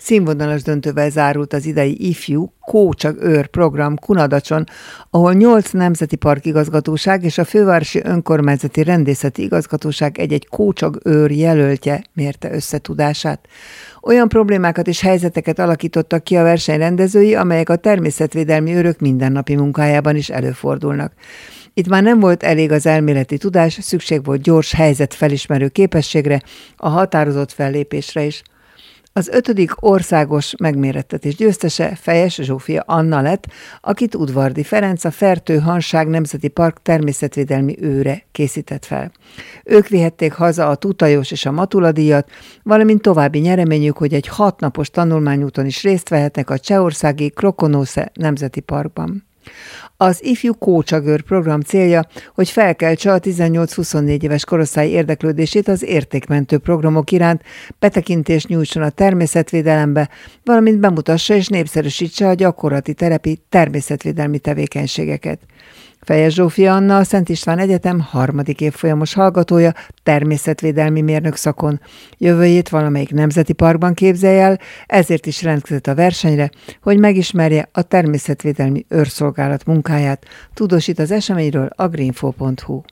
Színvonalas döntővel zárult az idei ifjú Kócsag-őr program Kunadacson, ahol 8 nemzeti parkigazgatóság és a fővárosi önkormányzati rendészeti igazgatóság egy-egy Kócsag-őr jelöltje mérte összetudását. Olyan problémákat és helyzeteket alakítottak ki a verseny rendezői, amelyek a természetvédelmi őrök mindennapi munkájában is előfordulnak. Itt már nem volt elég az elméleti tudás, szükség volt gyors helyzetfelismerő képességre, a határozott fellépésre is. Az 5. országos megmérettetés győztese Fejes Zsófia Anna lett, akit Udvardy Ferenc, a Fertő-Hanság Nemzeti Park természetvédelmi őre készített fel. Ők vihették haza a Tutajos és a Matula díjat, valamint további nyereményük, hogy egy 6 napos tanulmányúton is részt vehetnek a csehországi Krokonosze Nemzeti Parkban. Az ifjú Kócsag-őr program célja, hogy felkeltse a 18-24 éves korosztály érdeklődését az értékmentő programok iránt, betekintést nyújtson a természetvédelembe, valamint bemutassa és népszerűsítse a gyakorlati terepi természetvédelmi tevékenységeket. Fejes Zsófia Anna, a Szent István Egyetem 3. évfolyamos hallgatója, természetvédelmi mérnök szakon. Jövőjét valamelyik nemzeti parkban képzelje el, ezért is jelentkezett a versenyre, hogy megismerje a természetvédelmi őrszolgálat munkáját. Tudósít az eseményről a greenfo.hu.